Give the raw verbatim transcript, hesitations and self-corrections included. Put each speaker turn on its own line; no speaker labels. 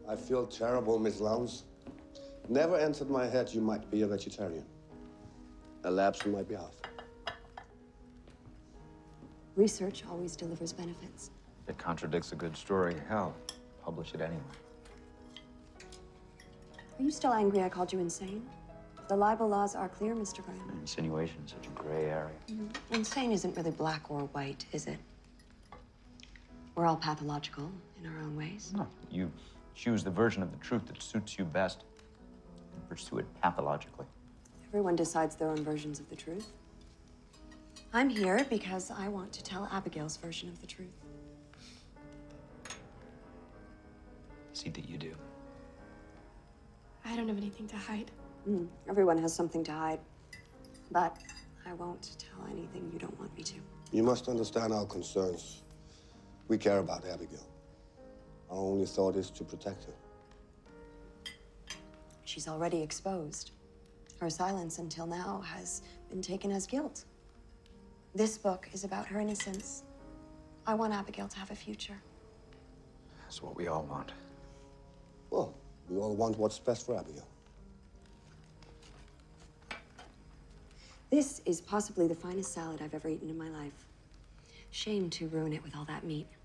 I feel terrible, Miss Lowndes. Never entered my head you might be a vegetarian. A lapse on my behalf.
Research always delivers benefits.
If it contradicts a good story, hell, publish it anyway.
Are you still angry I called you insane? The libel laws are clear, Mister Graham.
Insinuation is such a gray area.
Mm-hmm. Insane isn't really black or white, is it? We're all pathological in our own ways.
No, you choose the version of the truth that suits you best and pursue it pathologically.
Everyone decides their own versions of the truth. I'm here because I want to tell Abigail's version of the truth.
See that you do.
I don't have anything to hide.
Mm, everyone has something to hide. But I won't tell anything you don't want me to.
You must understand our concerns. We care about Abigail. Our only thought is to protect her.
She's already exposed. Her silence until now has been taken as guilt. This book is about her innocence. I want Abigail to have a future.
That's what we all want.
Well, we all want what's best for Abigail.
This is possibly the finest salad I've ever eaten in my life. Shame to ruin it with all that meat.